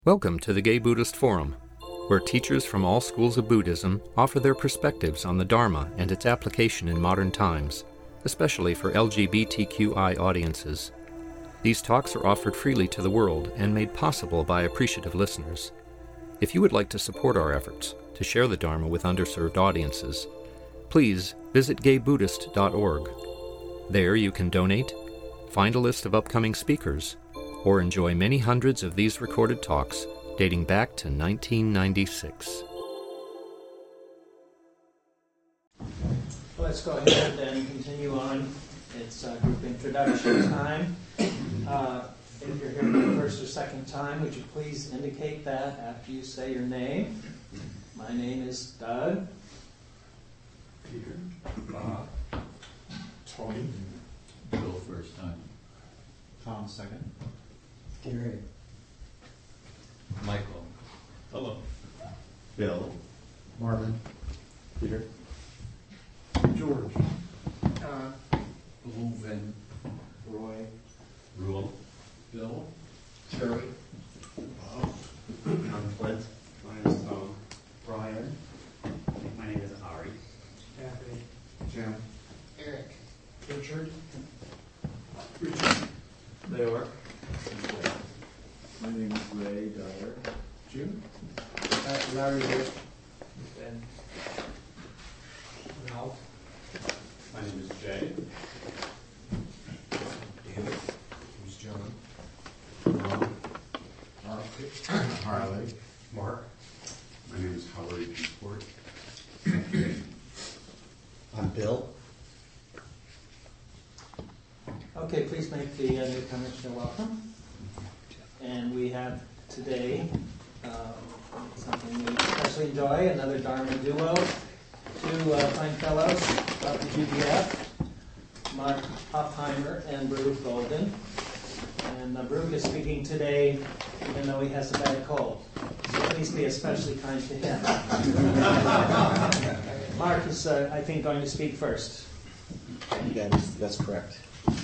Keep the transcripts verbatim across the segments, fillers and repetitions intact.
Welcome to the Gay Buddhist Forum, where teachers from all schools of Buddhism offer their perspectives on the Dharma and its application in modern times, especially for L G B T Q I audiences. These talks are offered freely to the world and made possible by appreciative listeners. If you would like to support our efforts to share the Dharma with underserved audiences, please visit gay buddhist dot org. There you can donate, find a list of upcoming speakers, or enjoy many hundreds of these recorded talks dating back to nineteen ninety-six. Let's go ahead and continue on. It's uh, group introduction time. Uh, if you're here for the first or second time, would you please indicate that after you say your name? My name is Doug. Peter. Bob. Tony. Bill first time. Tom second. Gary. Michael. Hello. Bill. Marvin. Peter. George. Uh, Reuven. Roy. Rule. Bill. Terry. Bob. I'm Clint. My name is Tom. Brian. My name is Ari. Kathy. Jim. Eric. Richard. Richard. Leor. My name is Ray Dyer. Jim. Uh, Larry. Ben. Ralph. My name is Jay. David. Who's John? Ron. Mark. Harley. Mark. My name is Howard Eastport. I'm Bill. Okay, please make the uh, newcomers feel welcome. And we have today uh, something we especially enjoy, another Dharma duo. Two uh, fine fellows up at U B F, Mark Oppheimer and Baruch Golden. And uh, Baruch is speaking today even though he has a bad cold. So please be especially kind to him. Mark is, uh, I think, going to speak first. Yeah, that's, that's correct.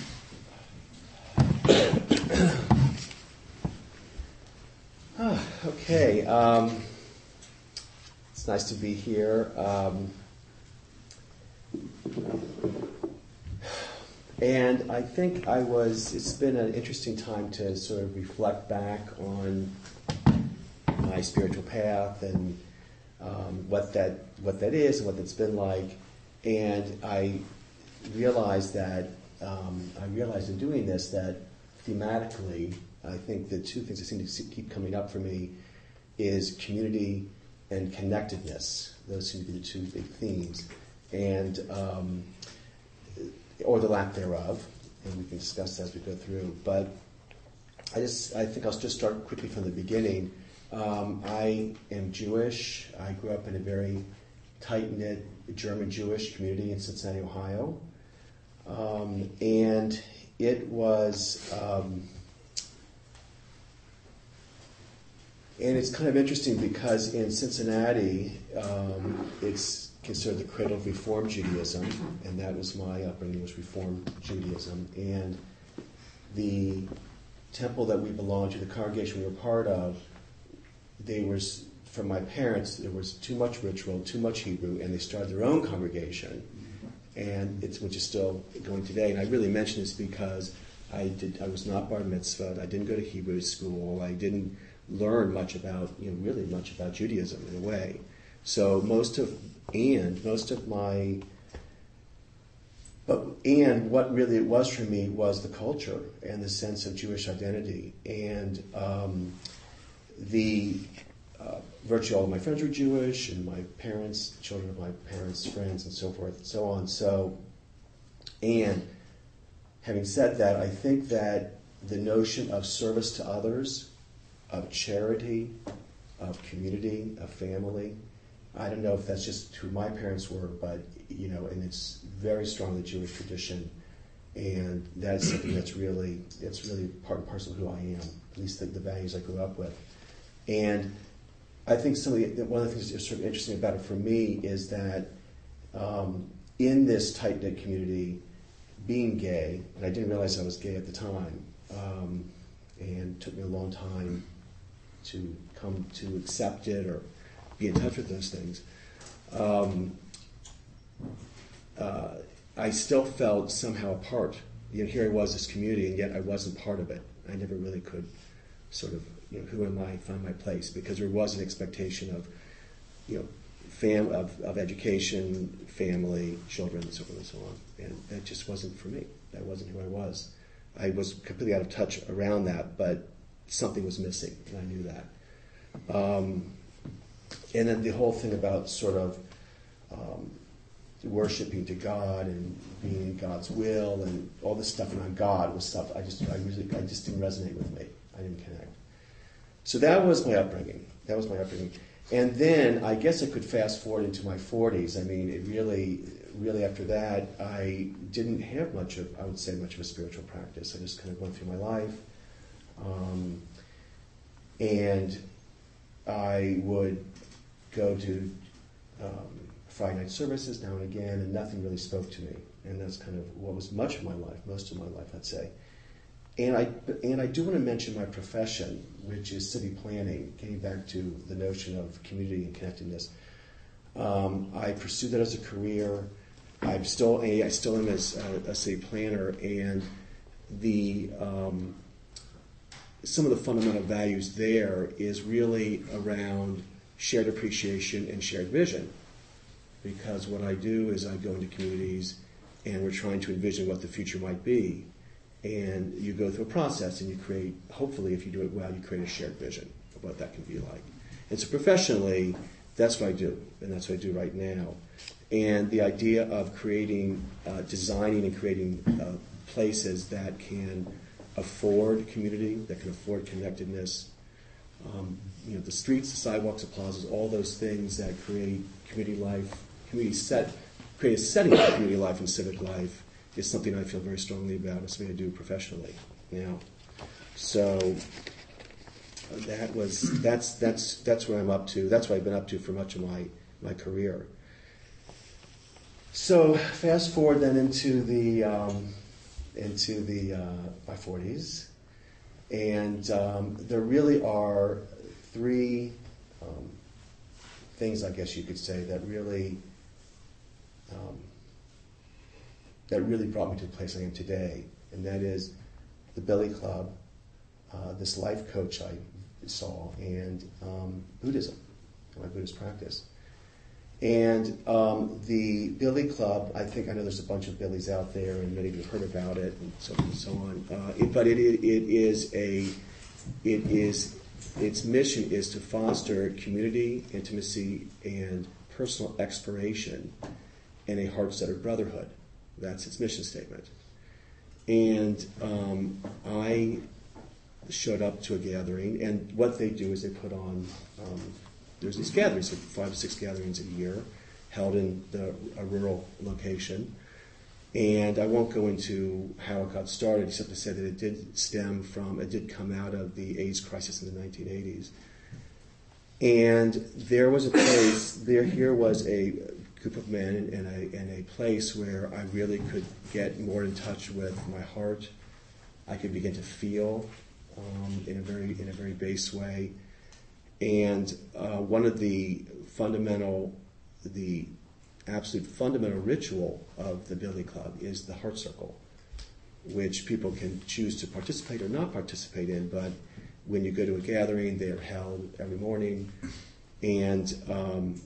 Okay, um, it's nice to be here. Um, and I think I was, it's been an interesting time to sort of reflect back on my spiritual path and um, what that what that is and what that's been like. And I realized that, um, I realized in doing this that thematically, I think the two things that seem to keep coming up for me is community and connectedness. Those seem to be the two big themes, and um, or the lack thereof. And we can discuss that as we go through. But I just, I think I'll just start quickly from the beginning. Um, I am Jewish. I grew up in a very tight-knit German Jewish community in Cincinnati, Ohio, um, and it was. Um, And it's kind of interesting because in Cincinnati, um, it's considered the cradle of Reform Judaism, and that was my upbringing, was Reform Judaism. And the temple that we belonged to, the congregation we were part of, they was, from my parents, there was too much ritual, too much Hebrew, and they started their own congregation, and it's which is still going today. And I really mention this because I did, I was not bar mitzvah, I didn't go to Hebrew school, I didn't learn much about, you know, really much about Judaism in a way. So most of, and most of my, but, and what really it was for me was the culture and the sense of Jewish identity. And um, the, uh, virtually all of my friends were Jewish, and my parents, children of my parents' friends, and so forth and so on. So, and having said that, I think that the notion of service to others, of charity, of community, of family. I don't know if that's just who my parents were, but, you know, and it's very strong in the Jewish tradition, and that's something that's really, it's really part and parcel of who I am, at least the, the values I grew up with. And I think some of the, one of the things that's sort of interesting about it for me is that um, in this tight-knit community, being gay, and I didn't realize I was gay at the time, um, and it took me a long time to come to accept it or be in touch with those things. Um, uh, I still felt somehow apart. You know, here I was, this community, and yet I wasn't part of it. I never really could sort of, you know, who am I, find my place, because there was an expectation of, you know, fam of, of education, family, children, and so forth and so on. And that just wasn't for me. That wasn't who I was. I was completely out of touch around that, but something was missing, and I knew that. Um, and then the whole thing about sort of um, worshiping to God and being in God's will and all this stuff around God was stuff I just I really I just didn't resonate with me. I didn't connect. So that was my upbringing. That was my upbringing. And then I guess I could fast forward into my forties. I mean, it really, really after that, I didn't have much of, I would say, much of a spiritual practice. I just kind of went through my life. Um, and I would go to um, Friday night services now and again, and nothing really spoke to me. And that's kind of what was much of my life, most of my life, I'd say. And I and I do want to mention my profession, which is city planning, getting back to the notion of community and connectedness. Um, I pursued that as a career. I'm still a, I still am as a, a city planner, and the um, some of the fundamental values there is really around shared appreciation and shared vision. Because what I do is I go into communities, and we're trying to envision what the future might be. And you go through a process, and you create, hopefully if you do it well, you create a shared vision of what that can be like. And so professionally, that's what I do, and that's what I do right now. And the idea of creating, uh, designing and creating uh, places that can afford community, that can afford connectedness, um, you know, the streets, the sidewalks, the plazas, all those things that create community life, community set, create a setting for community life and civic life, is something I feel very strongly about. It's something I do professionally now. So uh, that was that's that's that's what I'm up to. That's what I've been up to for much of my my career. So fast forward then into the um, into the uh, my forties, and um, there really are three um, things, I guess you could say, that really. Um, that really brought me to the place I am today, and that is the Billy Club, uh, this life coach I saw, and um, Buddhism, my Buddhist practice. And um, the Billy Club, I think I know there's a bunch of Billys out there, and many of you have heard about it, and so on and so on. Uh, it, but it, it, it is a, it is, its mission is to foster community, intimacy, and personal exploration, and a heart-centered brotherhood. That's its mission statement. And um, I showed up to a gathering, and what they do is they put on, um, there's these gatherings, like five to six gatherings a year, held in the, a rural location. And I won't go into how it got started, except to say that it did stem from, it did come out of the AIDS crisis in the nineteen eighties. And there was a place, there here was a group of men in a, in a place where I really could get more in touch with my heart. I could begin to feel um, in a very in a very base way. And uh, one of the fundamental, the absolute fundamental ritual of the Billy Club is the Heart Circle, which people can choose to participate or not participate in, but when you go to a gathering, they're held every morning. And um,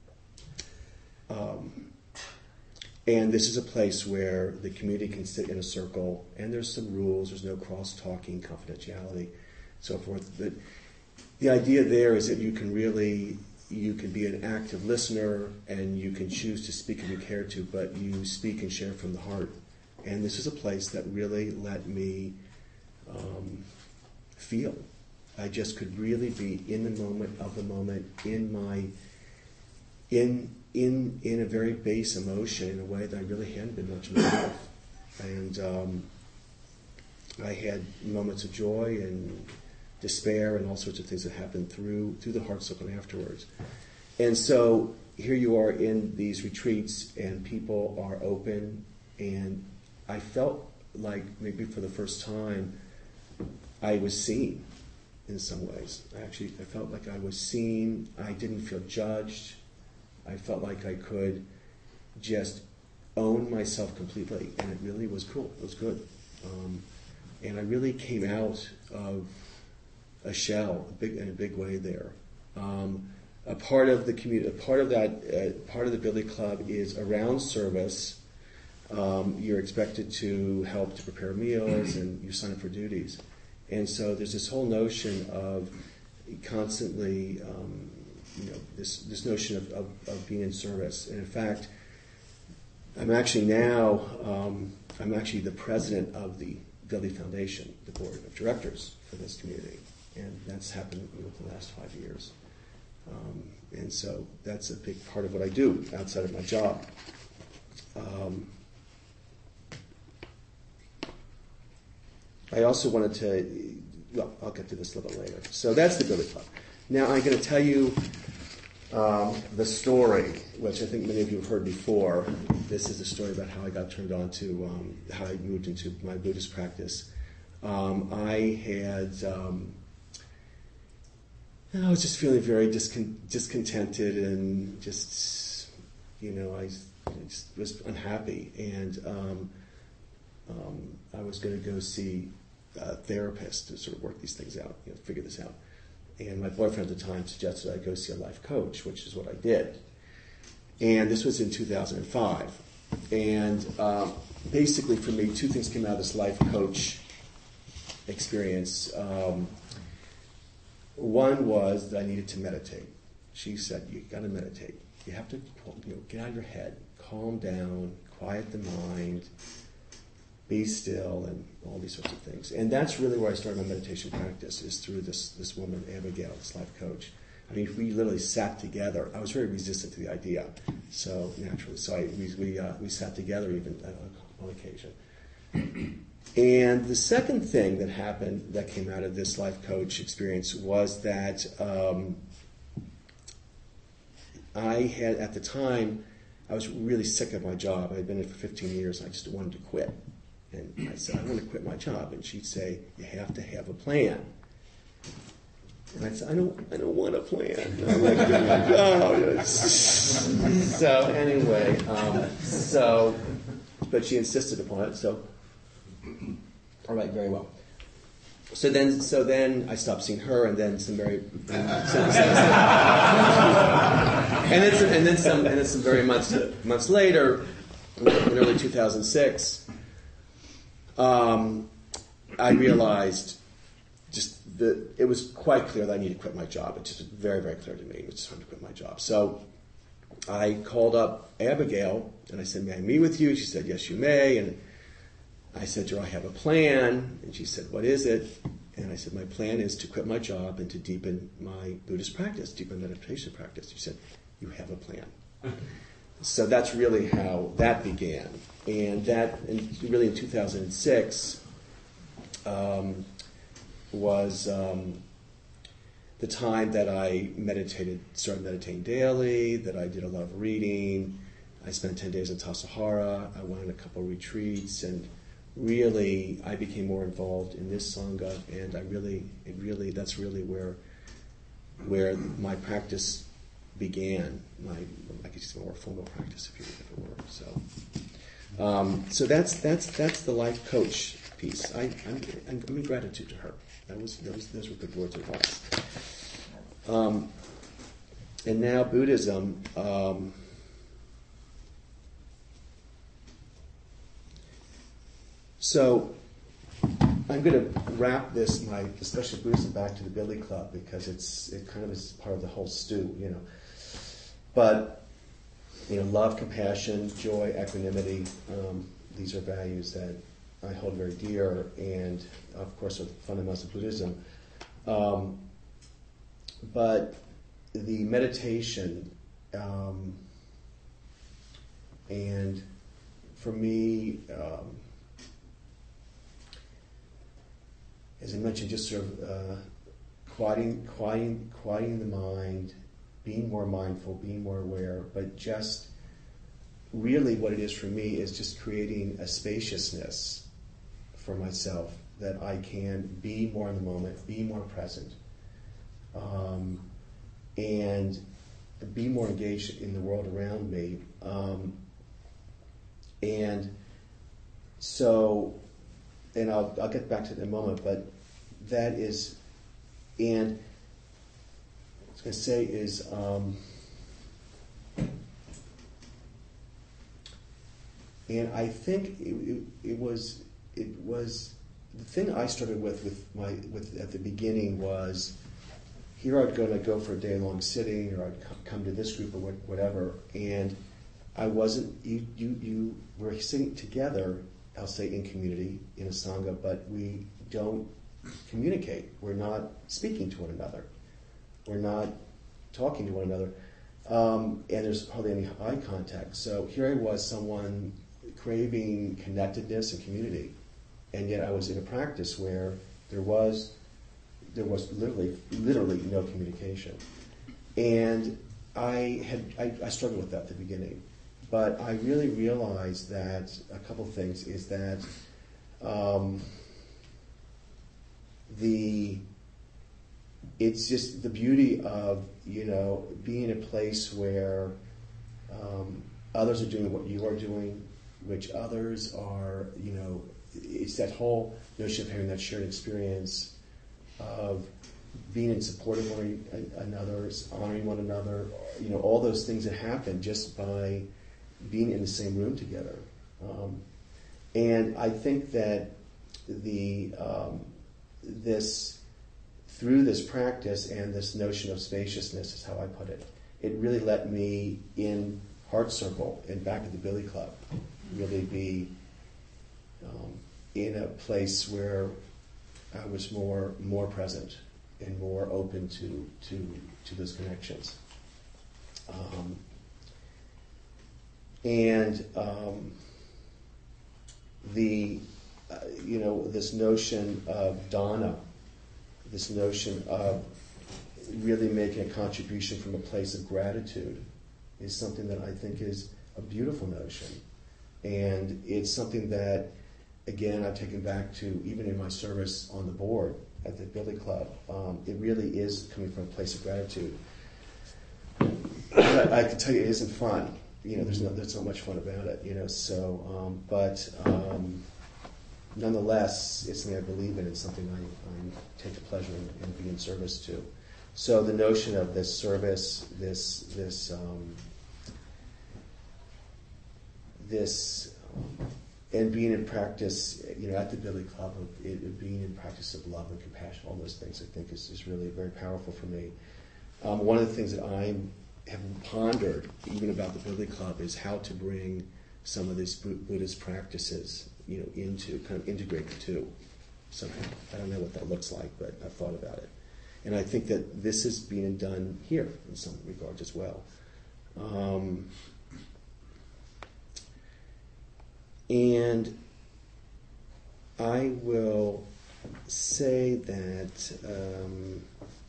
Um, and this is a place where the community can sit in a circle, and there's some rules. There's no cross-talking, confidentiality, so forth. But the idea there is that you can really, you can be an active listener, and you can choose to speak if you care to, but you speak and share from the heart. And this is a place that really let me um, feel. I just could really be in the moment of the moment, in my, in in in a very base emotion in a way that I really hadn't been much in my life. And um, I had moments of joy and despair and all sorts of things that happened through through the Heart Circle afterwards. And so here you are in these retreats, and people are open, and I felt like maybe for the first time I was seen. in some ways. I actually I felt like I was seen. I didn't feel judged. I felt like I could just own myself completely, and it really was cool. It was good. Um, and I really came out of a shell a big, in a big way there. Um, a part of the community, a part of that, uh, part of the Billy Club is around service. Um, you're expected to help to prepare meals, and you sign up for duties. And so there's this whole notion of constantly, um, you know, this this notion of, of, of being in service. And in fact, I'm actually now, um, I'm actually the president of the Billy Foundation, the board of directors for this community. And that's happened within the last five years. Um, and so that's a big part of what I do outside of my job. Um, I also wanted to, well, I'll get to this a little bit later. So that's the Billy Club. Now I'm going to tell you um, the story, which I think many of you have heard before. This is the story about how I got turned on to, um, how I moved into my Buddhist practice. Um, I had, um, I was just feeling very discon- discontented and just, you know, I, I just was unhappy. And um, um, I was going to go see a therapist to sort of work these things out, you know, figure this out. And my boyfriend at the time suggested I go see a life coach, which is what I did. And this was in two thousand five. And um, basically for me, two things came out of this life coach experience. Um, one was that I needed to meditate. She said, you got to meditate. You have to, you know, get out of your head, calm down, quiet the mind, be still, and all these sorts of things. And that's really where I started my meditation practice, is through this this woman, Abigail, this life coach. I mean, we literally sat together. I was very resistant to the idea, so naturally. So I, we we, uh, we sat together even uh, on occasion. And the second thing that happened that came out of this life coach experience was that um, I had, at the time, I was really sick of my job. I had been in it for fifteen years, and I just wanted to quit. And I said, I want to quit my job. And she'd say, you have to have a plan. And I said, I don't, I don't want a plan. And I'm like, oh. So anyway, um, so, but she insisted upon it. So, all right, very well. So then, so then I stopped seeing her, and then some very, and, so, so, and then some, and then some, and then some very months months later, in early two thousand six. Um, I realized just that it was quite clear that I needed to quit my job. It just was very, very clear to me. I just wanted to quit my job. So I called up Abigail, and I said, may I meet with you? She said, yes, you may. And I said to her, I have a plan. And she said, what is it? And I said, my plan is to quit my job and to deepen my Buddhist practice, deepen my meditation practice. She said, you have a plan. So that's really how that began. And that, and really in two thousand six, um, was um, the time that I meditated, started meditating daily, that I did a lot of reading. I spent ten days in Tassajara. I went on a couple of retreats, and really I became more involved in this Sangha, and I really, it really, that's really where, where my practice began. My, I guess it's more formal practice, if you if it were. So, um, so that's that's that's the life coach piece. I, I'm, I'm I'm in gratitude to her. That was those those were good words of advice. Um, and now Buddhism. Um, so I'm going to wrap this my discussion of Buddhism back to the Billy Club, because it's it kind of is part of the whole stew, you know. But, you know, love, compassion, joy, equanimity, um, these are values that I hold very dear, and of course are the fundamentals of Buddhism. Um, but the meditation, um, and for me, um, as I mentioned, just sort of uh, quieting, quieting, quieting the mind, being more mindful, being more aware, but just really what it is for me is just creating a spaciousness for myself, that I can be more in the moment, be more present, um, and be more engaged in the world around me. Um, and so, and I'll, I'll get back to it in a moment, but that is, and what I was going to say is, um, and I think it, it, it was, it was, the thing I struggled with, with my, with at the beginning was, here I'd go to go for a day-long sitting, or I'd come to this group or whatever, and I wasn't, you, you, you were sitting together, I'll say in community, in a Sangha, but we don't communicate. We're not speaking to one another. We're not talking to one another. Um, and there's hardly any eye contact. So here I was, someone craving connectedness and community, and yet I was in a practice where there was there was literally literally no communication. And I had I, I struggled with that at the beginning. But I really realized that a couple of things is that um, the it's just the beauty of, you know, being in a place where um, others are doing what you are doing, which others are, you know, it's that whole notion of having that shared experience of being in support of one another, honoring one another, you know, all those things that happen just by being in the same room together. Um, and I think that the um, this through this practice and this notion of spaciousness is how I put it. It really let me in Heart Circle and back at the Billy Club really be um, in a place where I was more more present and more open to to to those connections. Um, and um, the uh, you know, this notion of dana, this notion of really making a contribution from a place of gratitude is something that I think is a beautiful notion. And it's something that, again, I've taken back to even in my service on the board at the Billy Club. Um, it really is coming from a place of gratitude. But I can tell you it isn't fun. You know, there's no, there's not much fun about it, you know, so, um, but um, nonetheless, it's something I believe in. It's something I, I take a pleasure in, in being in service to. So the notion of this service, this, this, um, this, um, and being in practice, you know, at the Billy Club, of it, it being in practice of love and compassion, all those things, I think is, is really very powerful for me. Um, one of the things that I have pondered, even about the Billy Club, is how to bring some of these Buddhist practices, you know, into, kind of integrate the two somehow. I don't know what that looks like, but I've thought about it. And I think that this is being done here in some regards as well. Um, and I will say that um,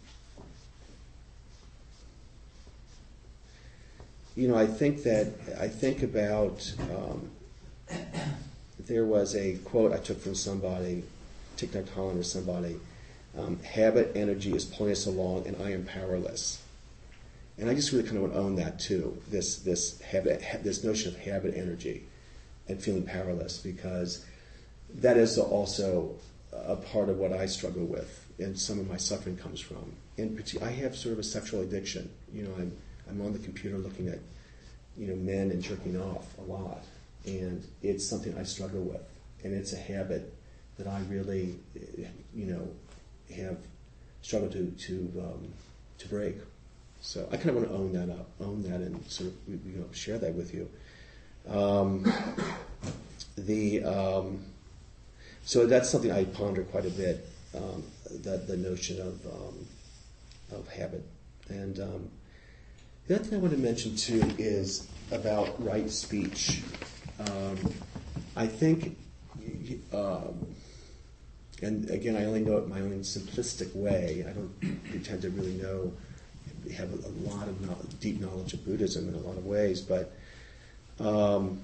you know, I think that I think about um, there was a quote I took from somebody, Thich Nhat Hanh or somebody. Um, habit energy is pulling us along, and I am powerless. And I just really kind of want to own that too. This this habit, this notion of habit energy, and feeling powerless, because that is also a part of what I struggle with, and some of my suffering comes from. In particular, I have sort of a sexual addiction. You know, I'm I'm on the computer looking at, you know, men and jerking off a lot, and it's something I struggle with, and it's a habit that I really, you know, have struggled to to um, to break. So I kind of want to own that up, own that, and sort of, you know, share that with you. Um, the um, so that's something I ponder quite a bit. Um, that the notion of um, of habit. And um, the other thing I want to mention too is about right speech. Um, I think. Um, And again, I only know it in my own simplistic way. I don't pretend to really know, have a, a lot of knowledge, deep knowledge of Buddhism in a lot of ways. But um,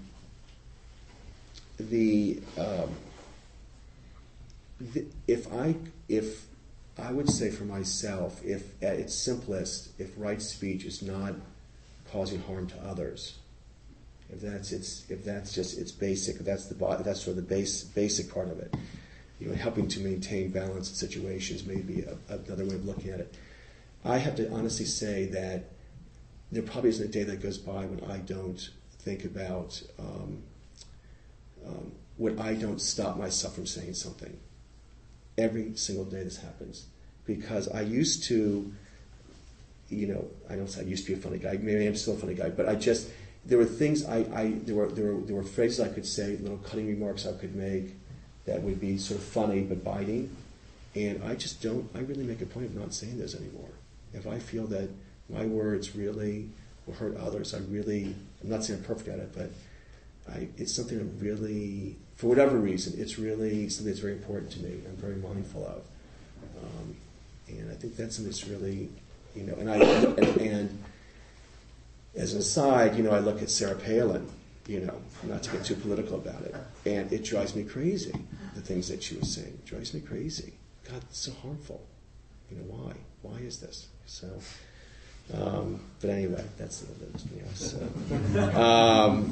the, um, the if I if I would say for myself, if at its simplest, if right speech is not causing harm to others, if that's its, if that's just its basic, if that's the bo- that's sort of the base basic part of it, you know, helping to maintain balance in situations may be a, another way of looking at it. I have to honestly say that there probably isn't a day that goes by when I don't think about, um, um, when I don't stop myself from saying something. Every single day this happens. Because I used to, you know, I don't say I used to be a funny guy, maybe I'm still a funny guy, but I just, there were things I, I there were there were there were phrases I could say, little cutting remarks I could make that would be sort of funny but biting. And I just don't, I really make a point of not saying those anymore. If I feel that my words really will hurt others, I really, I'm not saying I'm perfect at it, but I, it's something that really, for whatever reason, it's really something that's very important to me. I'm very mindful of. Um, and I think that's something that's really, you know, and I, and, and as an aside, you know, I look at Sarah Palin, you know, not to get too political about it, and it drives me crazy, the things that she was saying. It drives me crazy. God, it's so harmful. You know, why? Why is this? So, um, but anyway, that's, that's you know, so, um,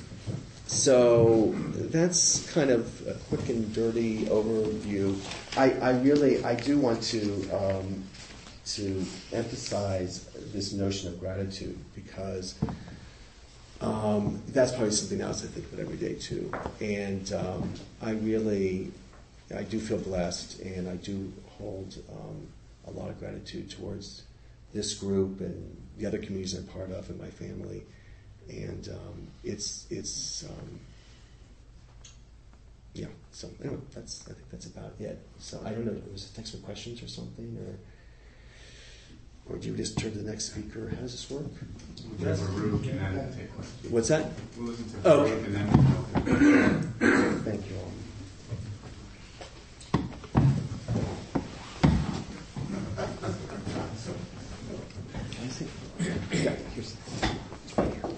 so that's kind of a quick and dirty overview. I, I really, I do want to um, to emphasize this notion of gratitude because um, that's probably something else I think about every day too. And um, I really, I do feel blessed, and I do hold um, a lot of gratitude towards this group and the other communities I'm part of and my family. And um, it's it's um, yeah. So anyway, that's I think that's about it. So I don't know. Was it text for questions or something, or or do you just turn to the next speaker? How does this work? We'll give a Ruth and then take questions. What's that? We'll listen to Oh, Ruth and then we'll Thank you all. Can I see? Yeah, here's it's right here.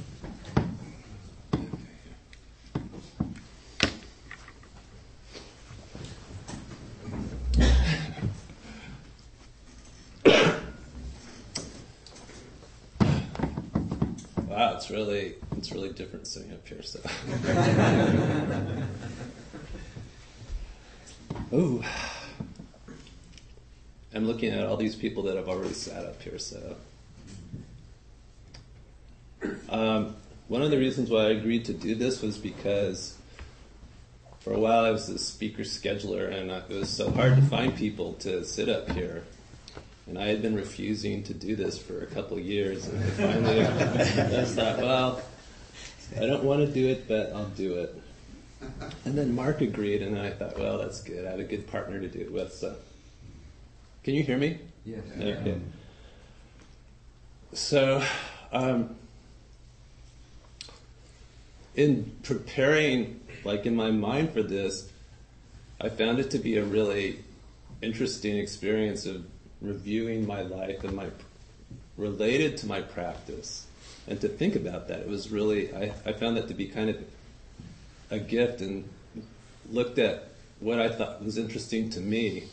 Wow, it's really it's really different sitting up here. So, ooh, I'm looking at all these people that have already sat up here. So, um, one of the reasons why I agreed to do this was because for a while I was the speaker scheduler, and it was so hard to find people to sit up here. And I had been refusing to do this for a couple of years, and finally I thought, well, I don't want to do it, but I'll do it. And then Mark agreed, and I thought, well, that's good. I have a good partner to do it with. So, can you hear me? Yes. Okay. So, um, in preparing, like in my mind for this, I found it to be a really interesting experience of reviewing my life and my related to my practice, and to think about that. It was really, I, I found that to be kind of a gift, and looked at what I thought was interesting to me.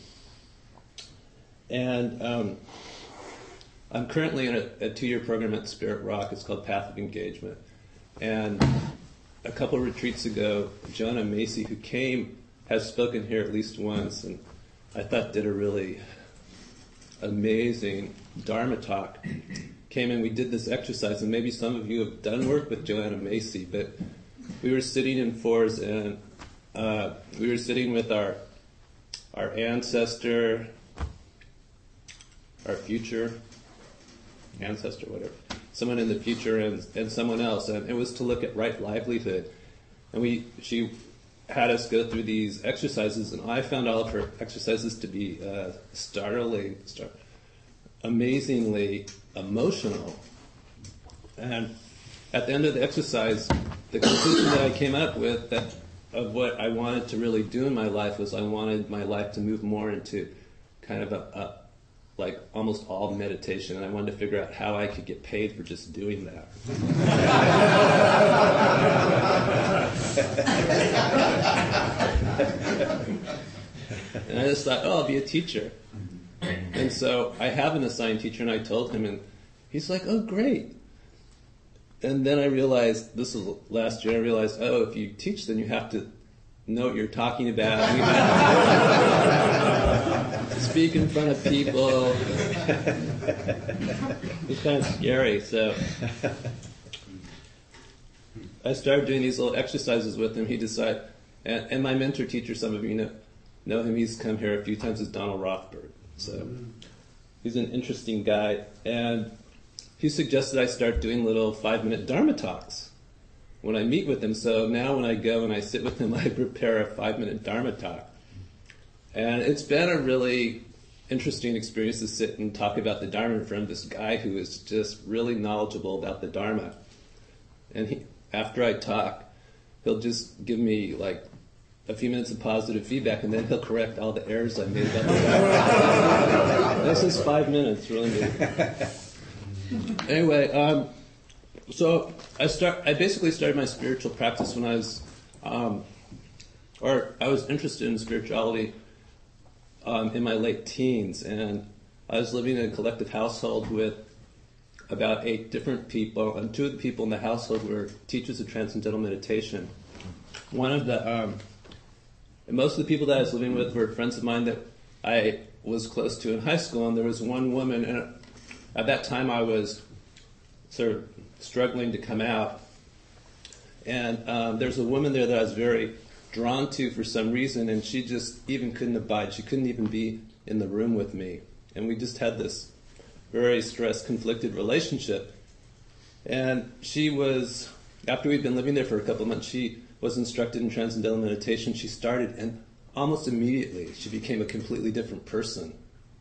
And um, I'm currently in a, a two-year program at Spirit Rock. It's called Path of Engagement. And a couple of retreats ago, Joanna Macy, who came, has spoken here at least once, and I thought did a really amazing Dharma talk, came in, we did this exercise, and maybe some of you have done work with Joanna Macy, but we were sitting in fours, and uh, we were sitting with our our ancestor, our future ancestor, whatever, someone in the future, and, and someone else, and it was to look at right livelihood. And we she had us go through these exercises, and I found all of her exercises to be uh, startling, star- amazingly emotional. And at the end of the exercise, the conclusion that I came up with that of what I wanted to really do in my life was I wanted my life to move more into kind of a, a like almost all meditation, and I wanted to figure out how I could get paid for just doing that. And I just thought, oh, I'll be a teacher. And so I have an assigned teacher, and I told him, and he's like, oh, great. And then I realized, this was last year, I realized, oh, if you teach, then you have to know what you're talking about. You have to speak in front of people. It's kind of scary. So I started doing these little exercises with him. He decided, and, and my mentor teacher, some of you know, know him. He's come here a few times, is Donald Rothberg. So he's an interesting guy. And he suggested I start doing little five-minute Dharma talks when I meet with him. So now when I go and I sit with him, I prepare a five-minute Dharma talk. And it's been a really interesting experience to sit and talk about the Dharma in front of this guy who is just really knowledgeable about the Dharma. And he, after I talk, he'll just give me like a few minutes of positive feedback, and then he'll correct all the errors I made about the Dharma. This is five minutes, really good. Anyway, um, so I start. I basically started my spiritual practice when I was, um, or I was interested in spirituality um, in my late teens, and I was living in a collective household with about eight different people, and two of the people in the household were teachers of transcendental meditation. One of the, um, and most of the people that I was living with were friends of mine that I was close to in high school, and there was one woman, and at that time I was sort of struggling to come out. And um, there's a woman there that I was very drawn to for some reason, and she just even couldn't abide. She couldn't even be in the room with me. And we just had this very stressed, conflicted relationship. And she was, after we'd been living there for a couple of months, she was instructed in transcendental meditation. She started, and almost immediately she became a completely different person.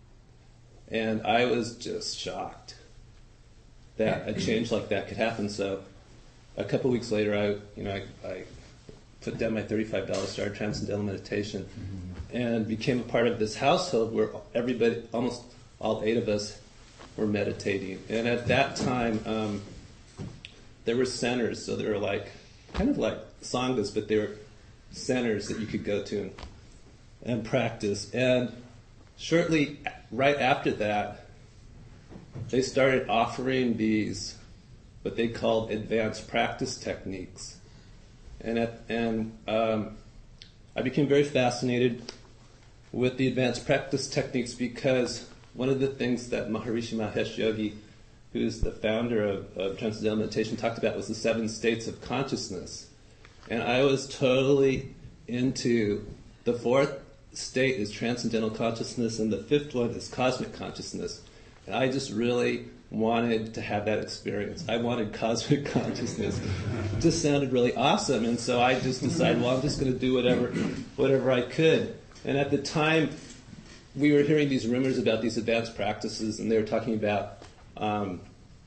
And I was just shocked that a change like that could happen. So a couple weeks later, I, you know, I, I put down my thirty-five dollars, started transcendental meditation, and became a part of this household where everybody, almost all eight of us, were meditating. And at that time, um, there were centers. So there were like, kind of like sanghas, but they were centers that you could go to and, and practice. And shortly right after that, they started offering these, what they called advanced practice techniques. And, at, and um, I became very fascinated with the advanced practice techniques because one of the things that Maharishi Mahesh Yogi, who's the founder of, of Transcendental Meditation, talked about was the seven states of consciousness. And I was totally into the fourth state is transcendental consciousness, and the fifth one is cosmic consciousness. And I just really wanted to have that experience. I wanted cosmic consciousness. It just sounded really awesome, and so I just decided, well, I'm just going to do whatever, whatever I could. And at the time, we were hearing these rumors about these advanced practices, and they were talking about um,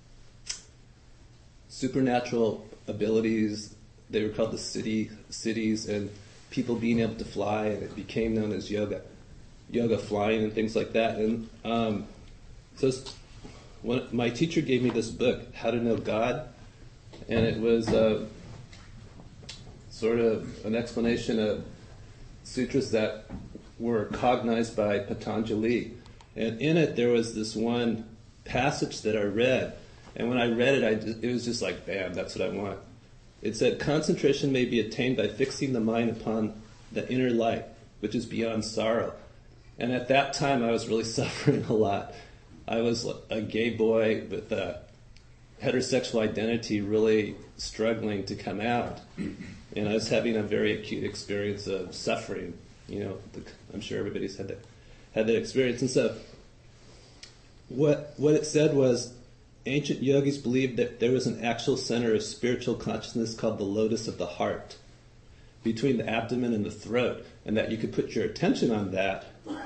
supernatural abilities. They were called the city cities, and people being able to fly, and it became known as yoga, yoga flying and things like that. And um, so when my teacher gave me this book, How to Know God, and it was uh, sort of an explanation of sutras that were cognized by Patanjali. And in it, there was this one passage that I read, and when I read it, I just, it was just like, bam, that's what I want. It said, concentration may be attained by fixing the mind upon the inner light, which is beyond sorrow. And at that time, I was really suffering a lot. I was a gay boy with a heterosexual identity really struggling to come out. And I was having a very acute experience of suffering. You know, the, I'm sure everybody's had that, had that experience. And so what, what it said was, ancient yogis believed that there was an actual center of spiritual consciousness called the lotus of the heart, between the abdomen and the throat, and that you could put your attention on that,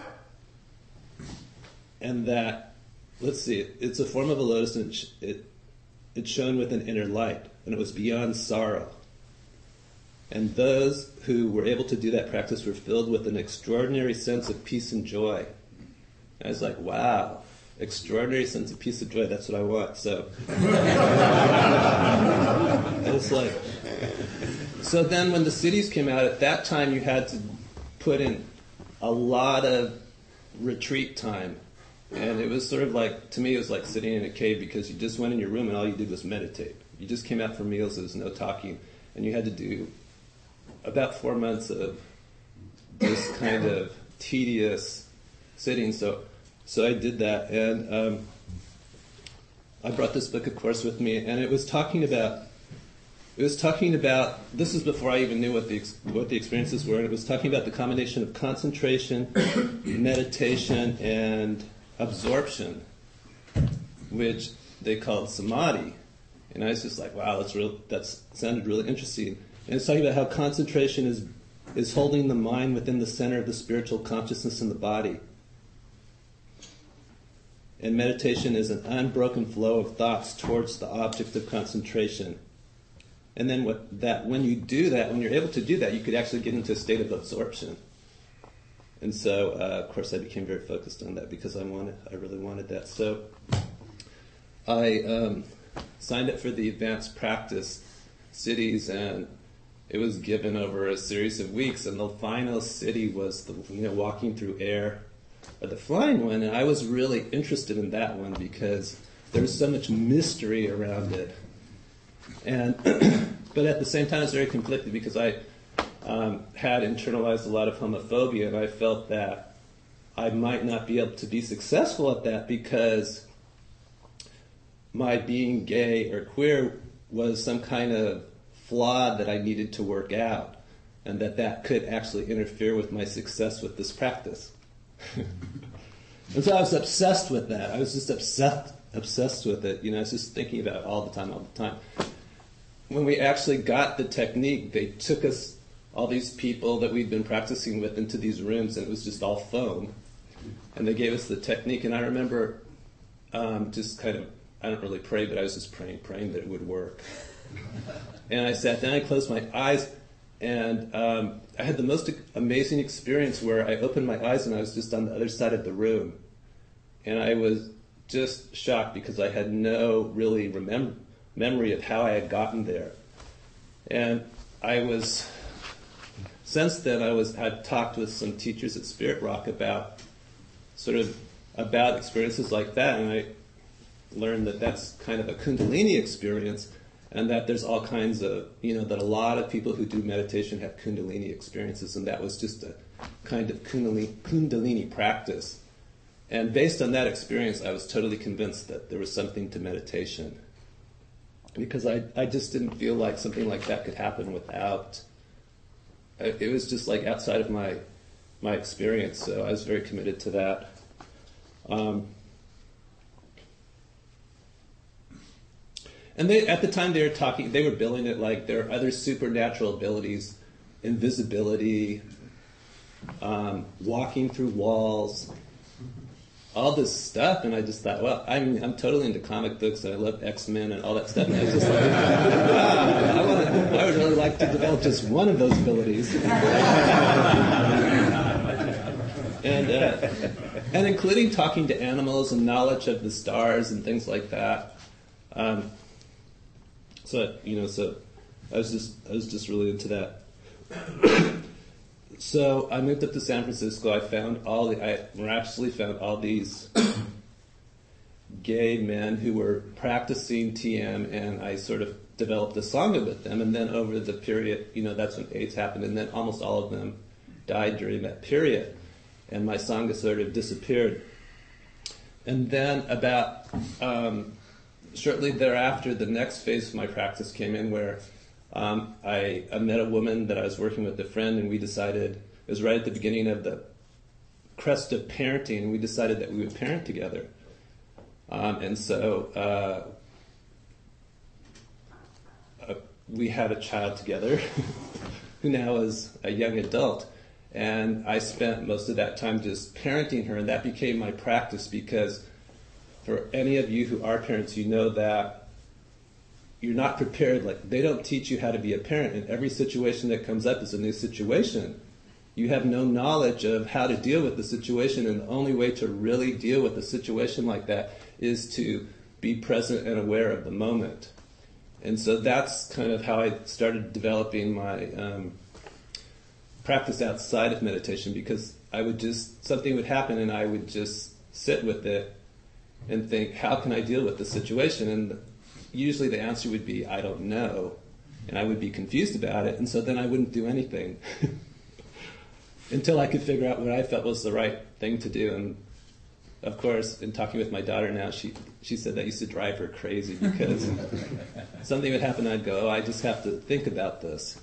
and that, let's see, it's a form of a lotus, and it, it, it shone with an inner light, and it was beyond sorrow. And those who were able to do that practice were filled with an extraordinary sense of peace and joy. And I was like, wow, extraordinary sense of peace and joy, that's what I want. So it's like, so then when the cities came out, at that time you had to put in a lot of retreat time And it was sort of like, to me, it was like sitting in a cave because you just went in your room and all you did was meditate. You just came out for meals, there was no talking, and you had to do about four months of this kind of tedious sitting. So, so I did that, and um, I brought this book, of course, with me, and it was talking about. It was talking about. This is before I even knew what the what the experiences were, and it was talking about the combination of concentration, meditation, and absorption, which they called samadhi. And I was just like, wow, that's real. That sounded really interesting. And it's talking about how concentration is is holding the mind within the center of the spiritual consciousness in the body. And meditation is an unbroken flow of thoughts towards the object of concentration. And then what that when you do that, when you're able to do that, you could actually get into a state of absorption. And so, uh, of course, I became very focused on that because I wanted, I really wanted that. So I um, signed up for the advanced practice cities, and it was given over a series of weeks. And the final city was the, you know, walking through air, or the flying one. And I was really interested in that one because there was so much mystery around it. And but at the same time, I was very conflicted because I um, had internalized a lot of homophobia, and I felt that I might not be able to be successful at that because my being gay or queer was some kind of flaw that I needed to work out, and that that could actually interfere with my success with this practice. And so I was obsessed with that. I was just obsessed obsessed with it. You know, I was just thinking about it all the time, all the time. When we actually got the technique, they took us, all these people that we'd been practicing with, into these rooms, and it was just all foam. And they gave us the technique, and I remember um, just kind of, I don't really pray, but I was just praying, praying that it would work. And I sat down, I closed my eyes, and um, I had the most amazing experience where I opened my eyes and I was just on the other side of the room. And I was just shocked because I had no really remember. memory of how I had gotten there. And I was, since then I was, I'd talked with some teachers at Spirit Rock about sort of, about experiences like that, and I learned that that's kind of a Kundalini experience, and that there's all kinds of, you know, that a lot of people who do meditation have Kundalini experiences, and that was just a kind of Kundalini, Kundalini practice. And based on that experience, I was totally convinced that there was something to meditation. Because I, I just didn't feel like something like that could happen without, it was just like outside of my my experience, so I was very committed to that. Um, and they, at the time they were talking, they were billing it like there are other supernatural abilities, invisibility, um, walking through walls, all this stuff, and I just thought, well, I'm I'm totally into comic books, and I love X-Men and all that stuff, and I was just like, wow, I, wanna, I would really like to develop just one of those abilities. and uh, and including talking to animals and knowledge of the stars and things like that. Um, so you know, so I was just I was just really into that. So I moved up to San Francisco. I found all the, I miraculously found all these gay men who were practicing T M, and I sort of developed a sangha with them. And then over the period, you know, that's when AIDS happened, and then almost all of them died during that period, and my sangha sort of disappeared. And then about um, shortly thereafter, the next phase of my practice came in, where Um, I, I met a woman that I was working with, a friend, and we decided, it was right at the beginning of the crest of parenting, and we decided that we would parent together. Um, and so uh, uh, we had a child together who now is a young adult. And I spent most of that time just parenting her, and that became my practice, because for any of you who are parents, you know that you're not prepared. Like, they don't teach you how to be a parent, and every situation that comes up is a new situation. You have no knowledge of how to deal with the situation, and the only way to really deal with a situation like that is to be present and aware of the moment. And so that's kind of how I started developing my um, practice outside of meditation, because I would just, something would happen and I would just sit with it and think, how can I deal with this situation? And usually the answer would be, I don't know. And I would be confused about it, and so then I wouldn't do anything until I could figure out what I felt was the right thing to do. And of course, in talking with my daughter now, she, she said that used to drive her crazy because something would happen, I'd go, oh, I just have to think about this.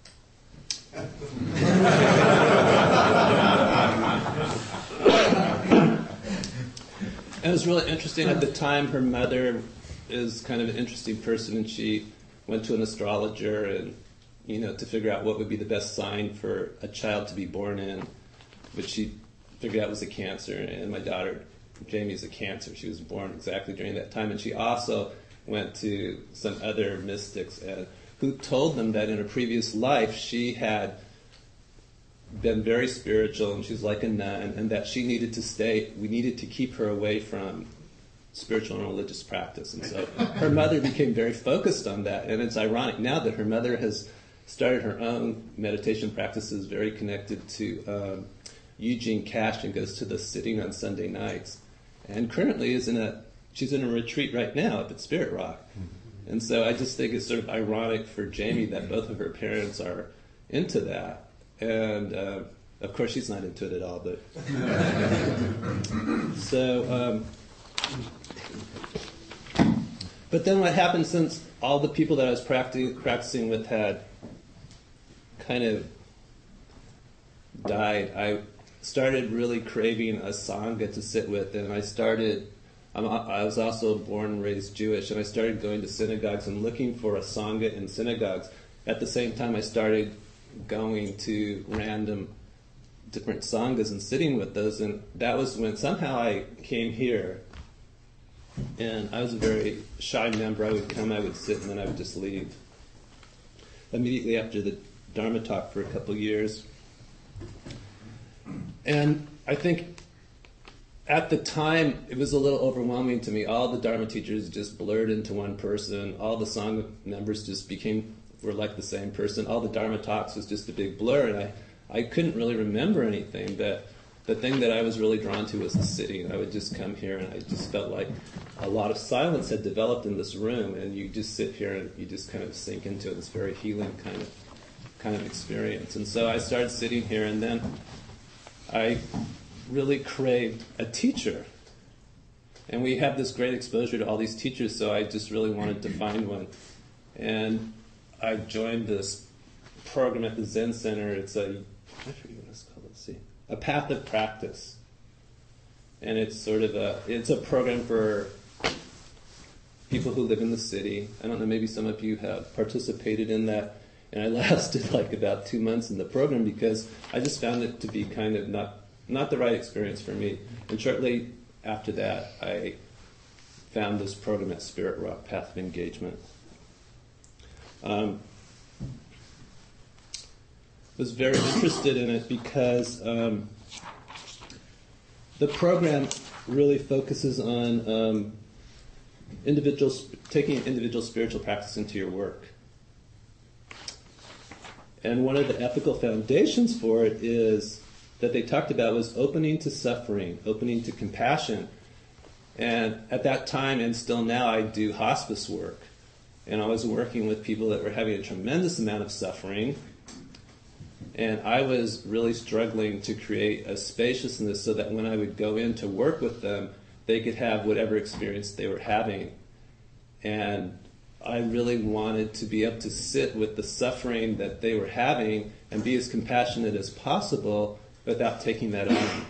And it was really interesting. At the time, her mother is kind of an interesting person, and she went to an astrologer and, you know, to figure out what would be the best sign for a child to be born in, which she figured out was a Cancer. And my daughter, Jamie, is a Cancer. She was born exactly during that time. And she also went to some other mystics and, who told them that in a previous life she had been very spiritual and she was like a nun, and that she needed to stay, we needed to keep her away from spiritual and religious practice. And so her mother became very focused on that. And it's ironic now that her mother has started her own meditation practices, very connected to um, Eugene Cash, and goes to the sitting on Sunday nights. And currently is in a, she's in a retreat right now up at Spirit Rock. And so I just think it's sort of ironic for Jamie that both of her parents are into that. And uh, of course she's not into it at all, but so um, but then what happened, since all the people that I was practicing, practicing with had kind of died, I started really craving a Sangha to sit with, and I started, I'm, I was also born and raised Jewish, and I started going to synagogues and looking for a Sangha in synagogues. At the same time, I started going to random different Sanghas and sitting with those, and that was when somehow I came here. And I was a very shy member. I would come, I would sit, and then I would just leave. Immediately after the Dharma talk for a couple of years. And I think at the time, it was a little overwhelming to me. All the Dharma teachers just blurred into one person. All the Sangha members just became, were like the same person. All the Dharma talks was just a big blur, and I, I couldn't really remember anything. But the thing that I was really drawn to was the sitting. I would just come here, and I just felt like a lot of silence had developed in this room, and you just sit here and you just kind of sink into it. This very healing kind of kind of experience. And so I started sitting here, and then I really craved a teacher. And we have this great exposure to all these teachers, so I just really wanted to find one. And I joined this program at the Zen Center. It's a, I forget what it's called, let's see, a path of practice. And it's sort of a, it's a program for people who live in the city. I don't know, maybe some of you have participated in that. And I lasted like about two months in the program because I just found it to be kind of not, not the right experience for me. And shortly after that, I found this program at Spirit Rock, Path of Engagement. Um, was very interested in it because um, the program really focuses on um, individual, taking individual spiritual practice into your work. And one of the ethical foundations for it is that they talked about was opening to suffering, opening to compassion. And at that time, and still now, I do hospice work. And I was working with people that were having a tremendous amount of suffering. And I was really struggling to create a spaciousness so that when I would go in to work with them, they could have whatever experience they were having. And I really wanted to be able to sit with the suffering that they were having and be as compassionate as possible without taking that on.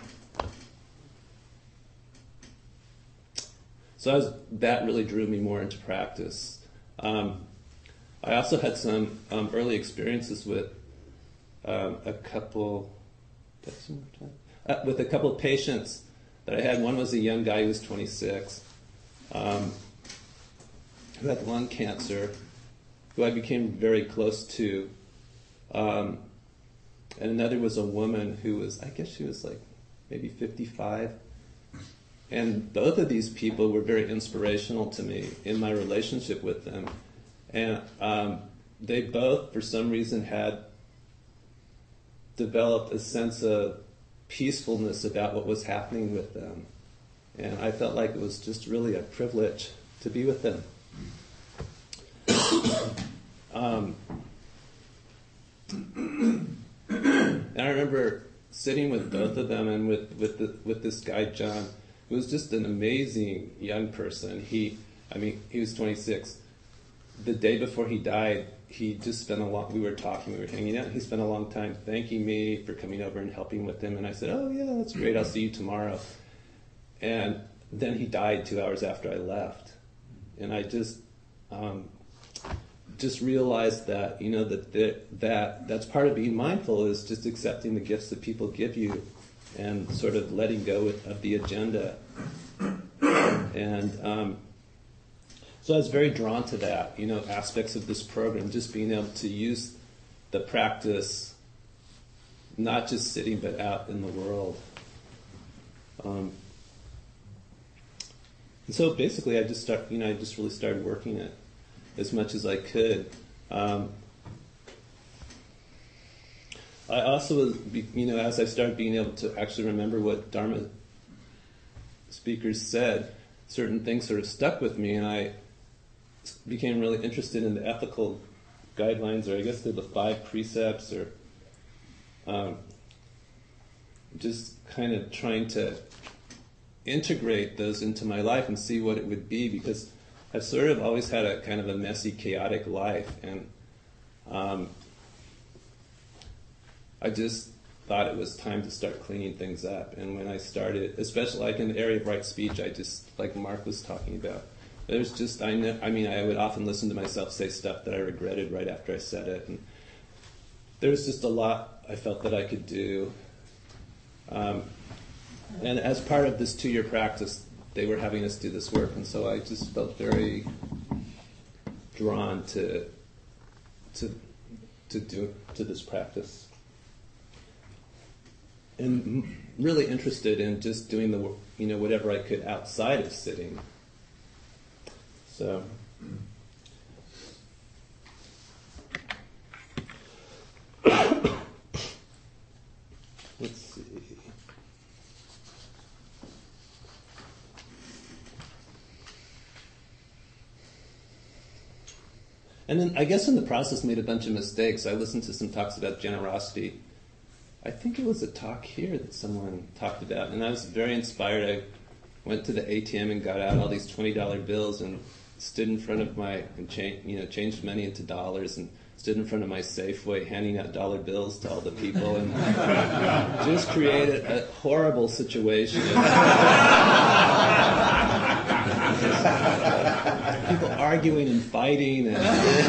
So I was, that really drew me more into practice. Um, I also had some um, early experiences with um, a couple, some more time? Uh, with a couple of patients that I had. One was a young guy who was twenty-six. Um, who had lung cancer, who I became very close to. Um, and another was a woman who was, I guess she was like maybe fifty-five. And both of these people were very inspirational to me in my relationship with them. And um, they both, for some reason, had developed a sense of peacefulness about what was happening with them. And I felt like it was just really a privilege to be with them. um, and I remember sitting with both of them and with, with, the, with this guy, John, who was just an amazing young person. He, I mean, he was twenty-six. The day before he died, he just spent a long, we were talking, we were hanging out, he spent a long time thanking me for coming over and helping with him, and I said, oh yeah, that's great, I'll see you tomorrow. And then he died two hours after I left. And I just, um, just realized that, you know, that, that, that that's part of being mindful, is just accepting the gifts that people give you and sort of letting go with, of the agenda. And, um, So I was very drawn to that, you know, aspects of this program, just being able to use the practice, not just sitting, but out in the world. Um, and so basically, I just start, you know, I just really started working it as much as I could. Um, I also was, you know, as I started being able to actually remember what Dharma speakers said, certain things sort of stuck with me, and I became really interested in the ethical guidelines, or I guess they're the five precepts, or um, just kind of trying to integrate those into my life and see what it would be, because I've sort of always had a kind of a messy, chaotic life, and um, I just thought it was time to start cleaning things up. And when I started, especially like in the area of right speech, I just, like Mark was talking about, there's just, I know, I mean, I would often listen to myself say stuff that I regretted right after I said it. And there was just a lot I felt that I could do. Um, and as part of this two-year practice, they were having us do this work. And so I just felt very drawn to, to, to do, to this practice. And really interested in just doing the, you know, whatever I could outside of sitting. So, let's see. And then I guess in the process made a bunch of mistakes. I listened to some talks about generosity. I think it was a talk here that someone talked about, and I was very inspired. I went to the A T M and got out all these twenty dollar bills and stood in front of my, and cha- you know, changed money into dollars, and stood in front of my Safeway handing out dollar bills to all the people, and just created a horrible situation. People arguing and fighting, and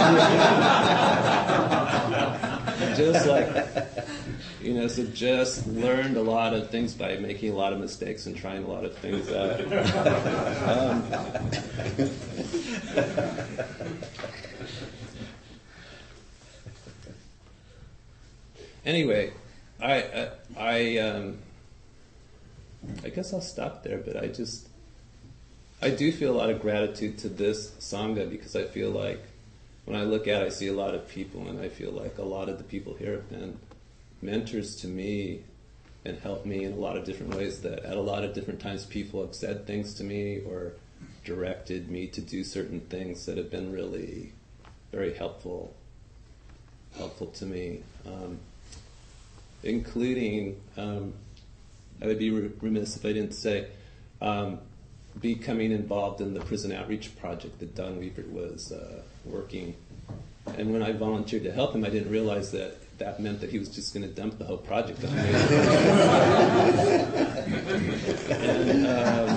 just like, you know, so just learned a lot of things by making a lot of mistakes and trying a lot of things out. Um, anyway, I I I, um, I guess I'll stop there. But I just I do feel a lot of gratitude to this Sangha, because I feel like when I look at it, I see a lot of people, and I feel like a lot of the people here have been mentors to me and helped me in a lot of different ways, that at a lot of different times people have said things to me or directed me to do certain things that have been really very helpful helpful to me, um, including, um, I would be remiss if I didn't say, um, becoming involved in the prison outreach project that Don Weaver was uh, working. And when I volunteered to help him, I didn't realize that that meant that he was just going to dump the whole project on me. and, um,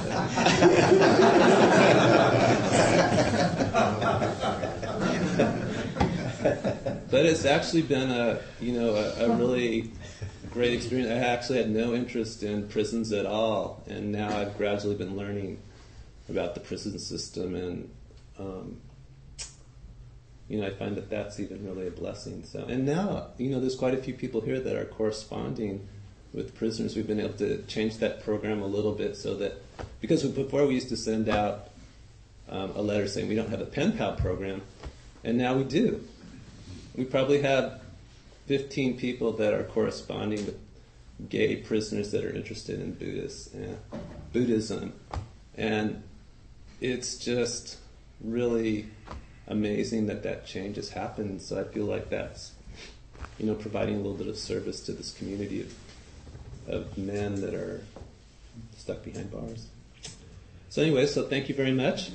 but it's actually been a, you know, a, a really great experience. I actually had no interest in prisons at all, and now I've gradually been learning about the prison system, and um, you know, I find that that's even really a blessing. So, and now, you know, there's quite a few people here that are corresponding with prisoners. We've been able to change that program a little bit so that, because before we used to send out um, a letter saying we don't have a pen pal program, and now we do. We probably have fifteen people that are corresponding with gay prisoners that are interested in Buddhist, uh, Buddhism. And it's just really amazing that that change has happened. So I feel like that's, you know, providing a little bit of service to this community of, of men that are stuck behind bars. So anyway, so thank you very much.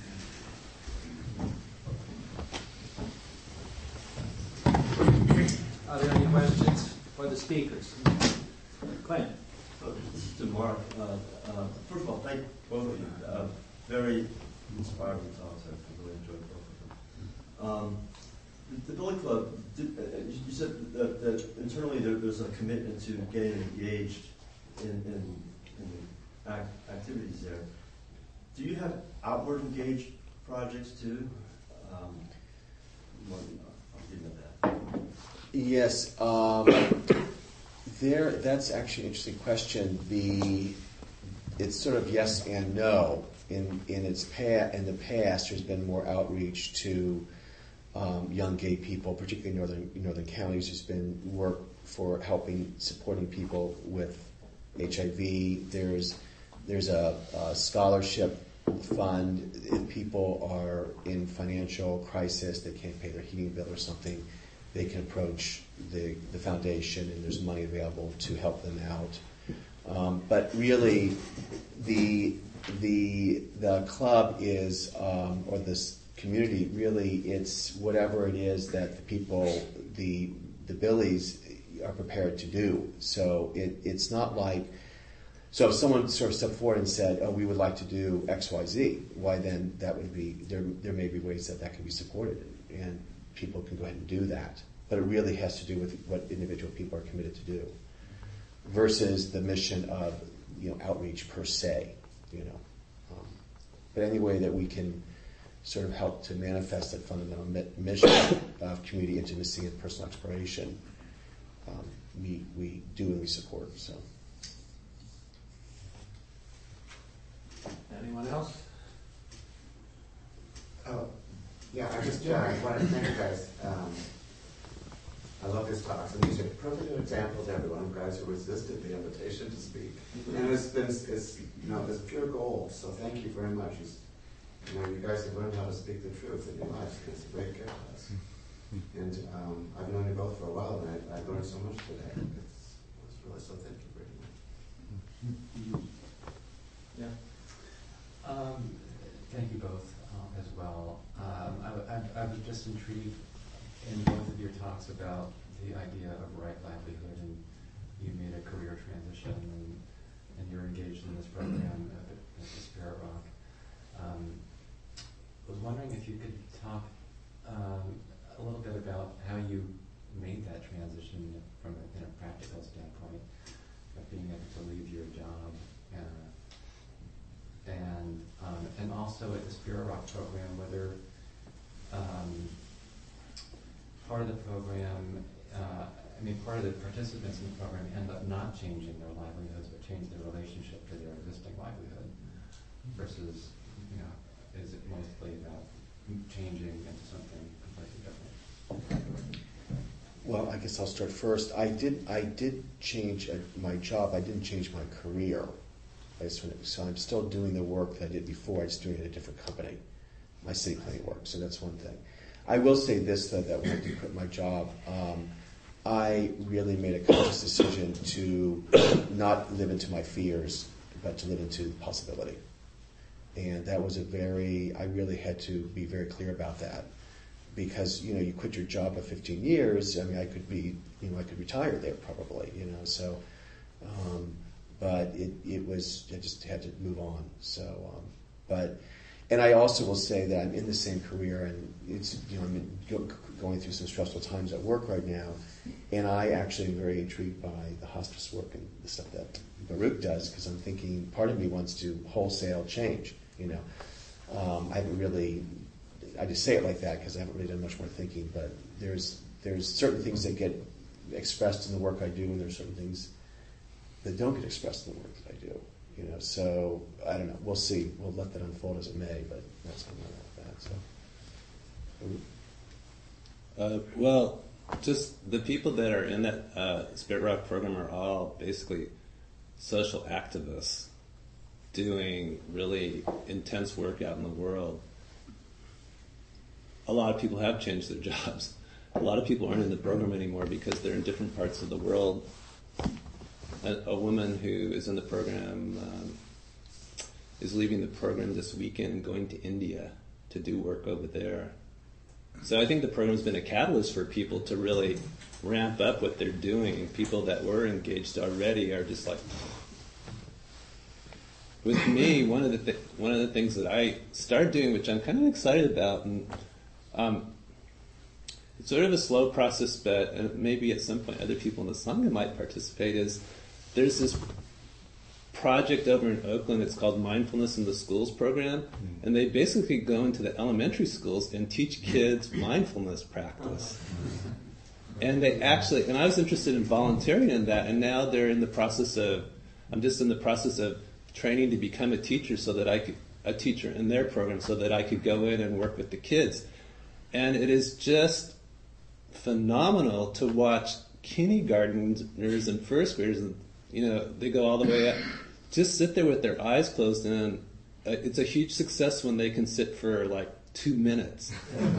Are there any questions for the speakers? Clint. So, to Mark, uh, uh, first of all, thank both of you. Uh, very inspiring talks. I really enjoyed both of them. Um, the, the Billy Club, did, uh, you, you said that, that internally there, there's a commitment to getting engaged in, in, in act, activities there. Do you have outward engaged projects too? Um, well, I'll give you that. Yes, um, there. That's actually an interesting question. The it's sort of yes and no. In in its pa- in the past, there's been more outreach to um, young gay people, particularly in northern northern counties. There's been work for helping supporting people with H I V. There's there's a, a scholarship fund if people are in financial crisis, they can't pay their heating bill or something. They can approach the, the foundation, and there's money available to help them out. Um, but really, the the the club is, um, or this community, really, it's whatever it is that the people, the the Billies, are prepared to do. So it, it's not like, so if someone sort of stepped forward and said, "Oh, we would like to do X, Y, Z," why then that would be there. There may be ways that that can be supported, and people can go ahead and do that. But it really has to do with what individual people are committed to do, versus the mission of, you know, outreach per se. You know, um, but any way that we can sort of help to manifest that fundamental mi- mission of community intimacy and personal exploration, um, we we do and we support. So. Anyone else? Oh, yeah, I just uh, wanted to thank you guys. Um, I love these talks, and these are perfect examples, everyone, guys who resisted the invitation to speak. And it's been, it's, you know, it's pure gold, so thank you very much. It's, you know, you guys have learned how to speak the truth in your lives, and it's a great gift to us. And um, I've known you both for a while, and I, I learned so much today. It's, it's really, so thank you very much. Yeah. Um, thank you both uh, as well. Um, I, I, I was just intrigued in both of your talks about the idea of right livelihood, and you made a career transition, and, and you're engaged in this program at the, at the Spirit Rock. Um, I was wondering if you could talk um, a little bit about how you made that transition from a, in a practical standpoint of being able to leave your job. Uh, and um, and also at the Spirit Rock program, whether um, part of the program, uh, I mean, part of the participants in the program end up not changing their livelihoods, but change their relationship to their existing livelihood, versus, you know, is it mostly about changing into something completely different? Well, I guess I'll start first. I did I did change uh, my job. I didn't change my career. I just went, so I'm still doing the work that I did before. I'm just doing it at a different company, my city planning work. So that's one thing. I will say this, though, that when I did quit my job, um, I really made a conscious decision to not live into my fears, but to live into the possibility. And that was a very, I really had to be very clear about that. Because, you know, you quit your job for fifteen years, I mean, I could be, you know, I could retire there probably, you know, so, um, but it, it was, I just had to move on, so, um, but, and I also will say that I'm in the same career, and it's, you know, I'm in, go, going through some stressful times at work right now, and I actually am very intrigued by the hospice work and the stuff that Baruch does, because I'm thinking, part of me wants to wholesale change, you know. Um, I haven't really, I just say it like that because I haven't really done much more thinking, but there's there's certain things that get expressed in the work I do, and there's certain things that don't get expressed in the work that I do. You know, so I don't know. We'll see. We'll let that unfold as it may, but that's how I'm at that. So, Uh, well, just the people that are in that uh, Spirit Rock program are all basically social activists doing really intense work out in the world. A lot of people have changed their jobs. A lot of people aren't in the program anymore because they're in different parts of the world. A, a woman who is in the program um, is leaving the program this weekend and going to India to do work over there. So I think the program's been a catalyst for people to really ramp up what they're doing. People that were engaged already are just like... With me, one of the th- one of the things that I started doing, which I'm kind of excited about, and um, it's sort of a slow process, but uh, maybe at some point other people in the Sangha might participate, is there's this project over in Oakland. It's called Mindfulness in the Schools program, and they basically go into the elementary schools and teach kids mindfulness practice. And they actually, and I was interested in volunteering in that, and now they're in the process of, I'm just in the process of training to become a teacher so that I could, a teacher in their program so that I could go in and work with the kids. And it is just phenomenal to watch kindergartners and first graders, and, you know, they go all the way up, just sit there with their eyes closed, and uh, it's a huge success when they can sit for like two minutes.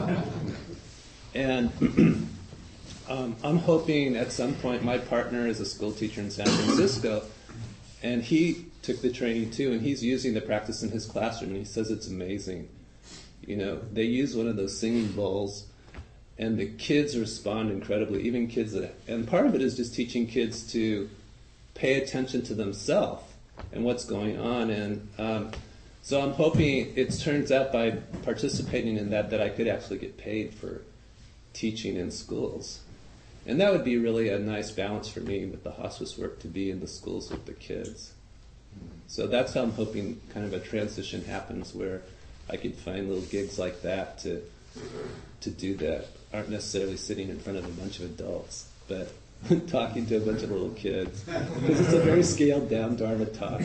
And um, I'm hoping at some point, my partner is a school teacher in San Francisco, and he took the training too, and he's using the practice in his classroom, and he says it's amazing. You know, they use one of those singing bowls, and the kids respond incredibly, even kids that, and part of it is just teaching kids to pay attention to themselves and what's going on. And um, so I'm hoping it turns out by participating in that, that I could actually get paid for teaching in schools. And that would be really a nice balance for me with the hospice work, to be in the schools with the kids. So that's how I'm hoping kind of a transition happens, where I could find little gigs like that to to do that. Aren't necessarily sitting in front of a bunch of adults, but talking to a bunch of little kids. Because it's a very scaled down Dharma talk.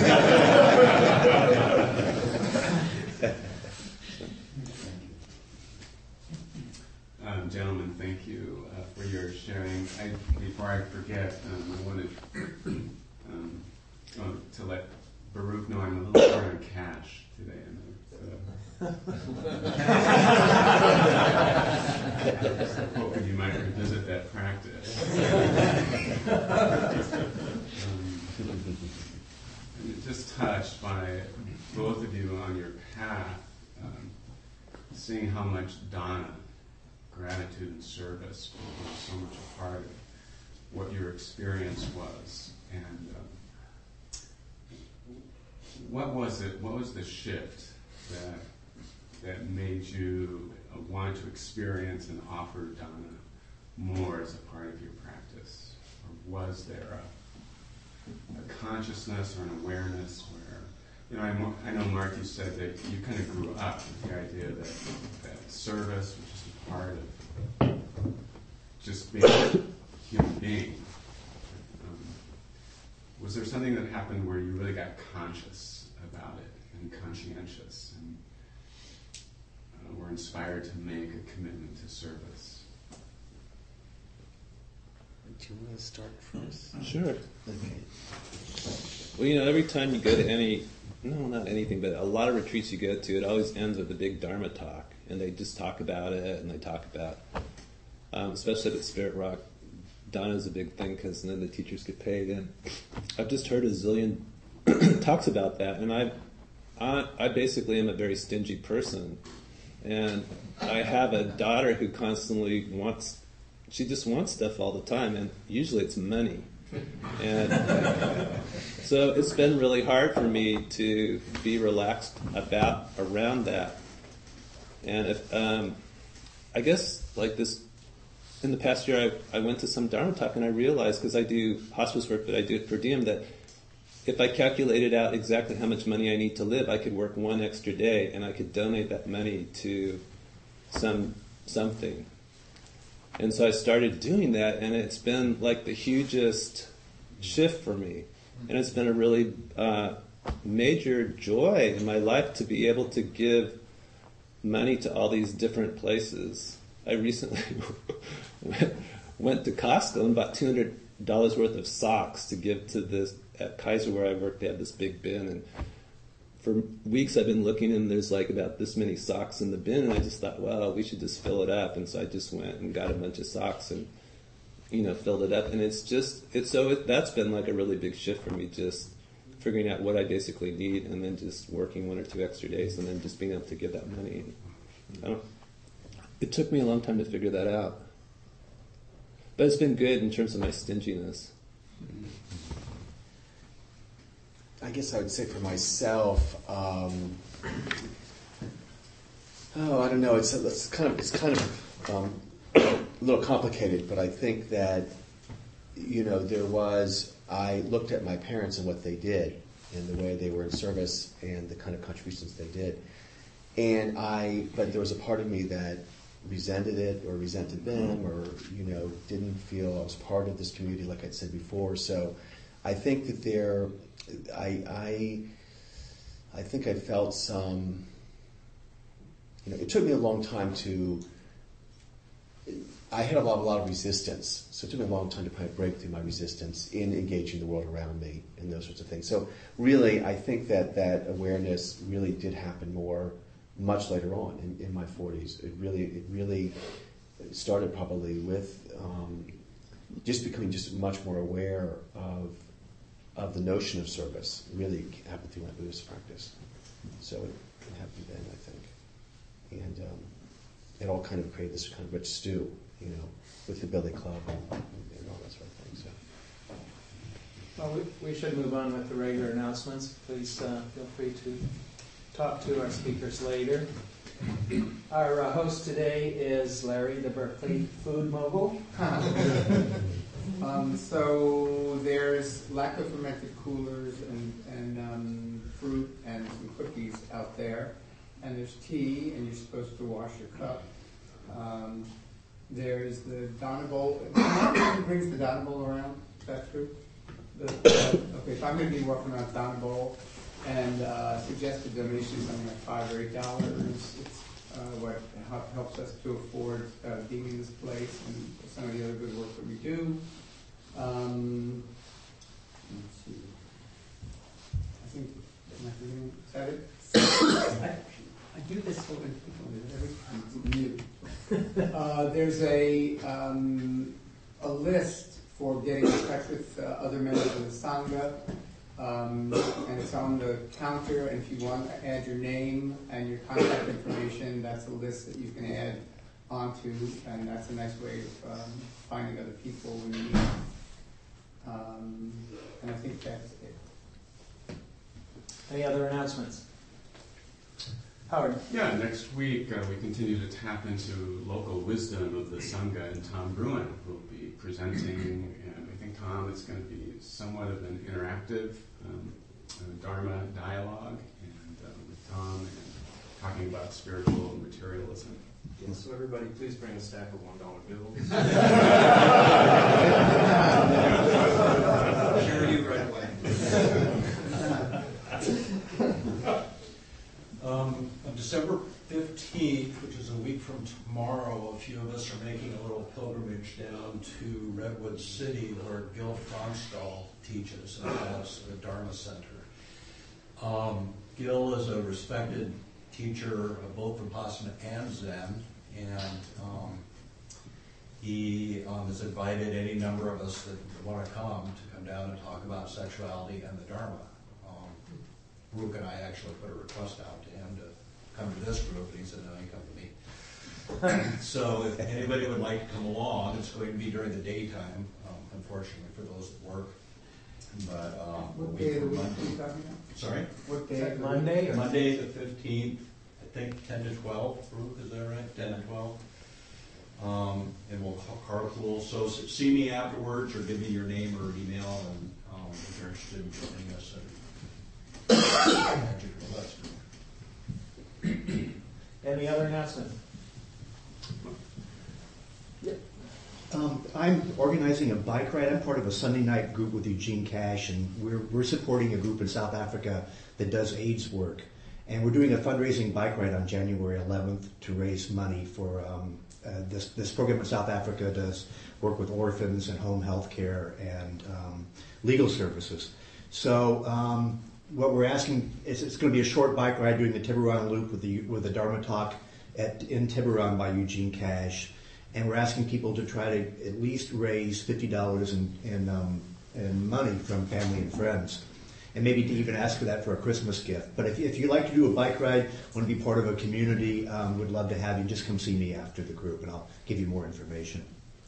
Um, gentlemen, thank you uh, for your sharing. I, before I forget, um, I wanted um, oh, to let Baruch know I'm a little short on cash today. And uh, hoping you might revisit that practice. um, I'm just touched by both of you on your path, um, seeing how much Dana, gratitude and service, was so much a part of what your experience was. And uh, what was it? What was the shift that that made you uh, want to experience and offer Dana more as a part of your practice? Or was there a, a consciousness or an awareness where, you know, I, I know, Mark, you said that you kind of grew up with the idea that, that service was just a part of just being a human being. Um, was there something that happened where you really got conscious about it and conscientious and uh, were inspired to make a commitment to service? Do you want to start first? Sure. Okay. Well, you know, every time you go to any, no, not anything, but a lot of retreats you go to, it always ends with a big Dharma talk. And they just talk about it, and they talk about, um, especially at Spirit Rock, Dana's a big thing, because then the teachers get paid. And I've just heard a zillion talks about that, and I, I, I basically am a very stingy person. And I have a daughter who constantly wants, she just wants stuff all the time, and usually it's money. And so it's been really hard for me to be relaxed about around that. And if, um, I guess, like this, in the past year, I, I went to some Dharma talk, and I realized, because I do hospice work, but I do it per diem, that if I calculated out exactly how much money I need to live, I could work one extra day, and I could donate that money to some something. And so I started doing that, and it's been like the hugest shift for me. And it's been a really uh, major joy in my life to be able to give money to all these different places. I recently went, went to Costco and bought two hundred dollars worth of socks to give to this, at Kaiser where I work, they have this big bin, and for weeks I've been looking and there's like about this many socks in the bin, and I just thought, well, we should just fill it up, and so I just went and got a bunch of socks and, you know, filled it up, and it's just, it's so, it, that's been like a really big shift for me, just figuring out what I basically need and then just working one or two extra days and then just being able to give that money. I don't, it took me a long time to figure that out. But it's been good in terms of my stinginess. I guess I would say for myself, um, oh, I don't know. It's, it's kind of it's kind of um, a little complicated, but I think that, you know, there was. I looked at my parents and what they did, and the way they were in service, and the kind of contributions they did, and I. But there was a part of me that resented it, or resented them, or you know, didn't feel I was part of this community, like I'd said before. So, I think that there. I, I I think I felt some, you know, it took me a long time to, I had a lot, a lot of resistance, so it took me a long time to kind of break through my resistance in engaging the world around me and those sorts of things. So really, I think that that awareness really did happen more, much later on in, in my forties. It really, it really started probably with um, just becoming just much more aware of of the notion of service. Really happened through my Buddhist practice. So it, it happened then, I think. And um, it all kind of created this kind of rich stew, you know, with the Billy Club and, and all that sort of thing. So. Well, we, we should move on with the regular announcements. Please uh, feel free to talk to our speakers later. Our uh, host today is Larry, the Berkeley food mogul. Um, so there's lacquer fermented coolers and, and um, fruit and some cookies out there, and there's tea, and you're supposed to wash your cup. Um, there's the Donna Bowl. Who brings the Donna Bowl around? Is that true? The, uh, okay, so I'm going to be working on Donna Bowl, and uh, suggested donation something like five or eight dollars. It's uh, what helps us to afford uh, being in this place and some of the other good work that we do. Um, let's see. I think, am I forgetting? Is that it? I, I do this so when people every time it's new. Uh, there's a um, a list for getting in touch with uh, other members of the Sangha, um, and it's on the counter. And if you want to add your name and your contact information, that's a list that you can add onto, and that's a nice way of um, finding other people when you need them. Um, and I think that's it. Any other announcements? Howard? Yeah, next week uh, we continue to tap into local wisdom of the Sangha, and Tom Bruin will be presenting, and I think, Tom, it's going to be somewhat of an interactive um, uh, Dharma dialogue and uh, with Tom, and talking about spiritual materialism. Yeah, so everybody, please bring a stack of one dollar bills. Sure you right away. um, on December fifteenth, which is a week from tomorrow, a few of us are making a little pilgrimage down to Redwood City, where Gil Fronsdal teaches and has the Dharma Center. Um, Gil is a respected teacher of both Vipassana and Zen, and um, he um, has invited any number of us that want to come to come down and talk about sexuality and the Dharma. Um, Brooke and I actually put a request out to him to come to this group, and he said, no, you come to me. So if anybody would like to come along, it's going to be during the daytime, um, unfortunately, for those that work. But um, What day of the week are you talking about? Sorry? What day? Is that of the Monday? week? Or? Monday the fifteenth, I think ten to twelve, Ruth, is that right? ten to twelve. Um, and we'll ca- carpool, so s- see me afterwards or give me your name or email, and um, if you're interested in joining us. And Any other announcement? Um, I'm organizing a bike ride. I'm part of a Sunday night group with Eugene Cash, and we're we're supporting a group in South Africa that does AIDS work. And we're doing a fundraising bike ride on January eleventh to raise money for um, uh, this, this program in South Africa does work with orphans and home health care and um, legal services. So um, what we're asking is it's going to be a short bike ride doing the Tiburon Loop with the with the Dharma talk at, in Tiburon by Eugene Cash. And we're asking people to try to at least raise fifty dollars in, in, um, in money from family and friends. And maybe to even ask for that for a Christmas gift. But if, if you'd like to do a bike ride, want to be part of a community, um, would love to have you. Just come see me after the group and I'll give you more information.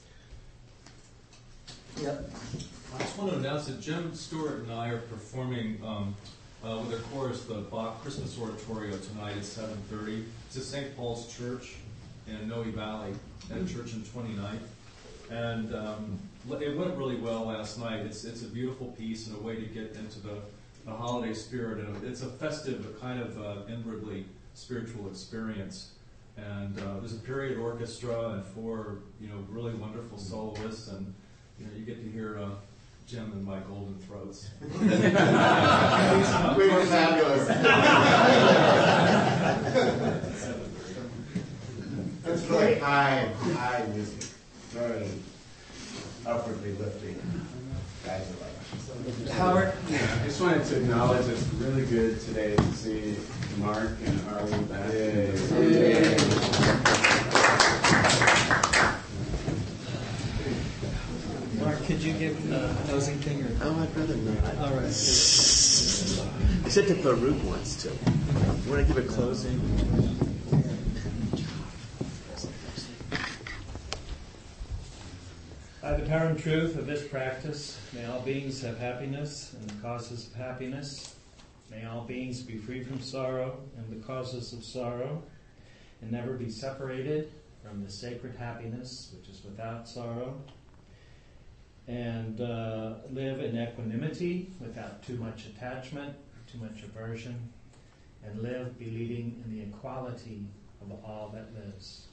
Yep. I just want to announce that Jim Stewart and I are performing um, uh, with our chorus the Bach Christmas Oratorio tonight at seven thirty. It's at Saint Paul's Church in Noe Valley, at a church in twenty-ninth. And um, it went really well last night. It's it's a beautiful piece and a way to get into the, the holiday spirit. And it's a festive, a kind of uh, inwardly spiritual experience. And uh, there's a period orchestra and four, you know, really wonderful soloists, and you know, you get to hear uh, Jim and my golden throats. We were fabulous. That's really high, high music. Very upwardly lifting. Guys are like Howard? I just wanted to acknowledge it's really good today to see Mark and Arlene back. Yay. Yay. Mark, could you give the uh, closing thing? Or? Oh, I'd rather not. All right. I said to Baruch once, too. You want to give a closing? By the power and truth of this practice, may all beings have happiness and the causes of happiness. May all beings be free from sorrow and the causes of sorrow, and never be separated from the sacred happiness which is without sorrow, and uh, live in equanimity without too much attachment, too much aversion, and live believing in the equality of all that lives.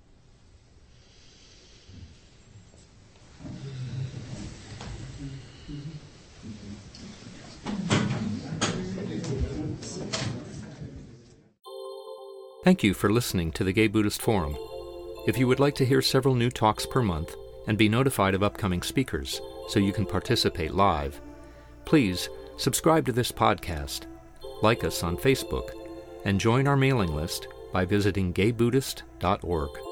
Thank you for listening to the Gay Buddhist Forum. If you would like to hear several new talks per month and be notified of upcoming speakers so you can participate live, please subscribe to this podcast, like us on Facebook, and join our mailing list by visiting gay buddhist dot org.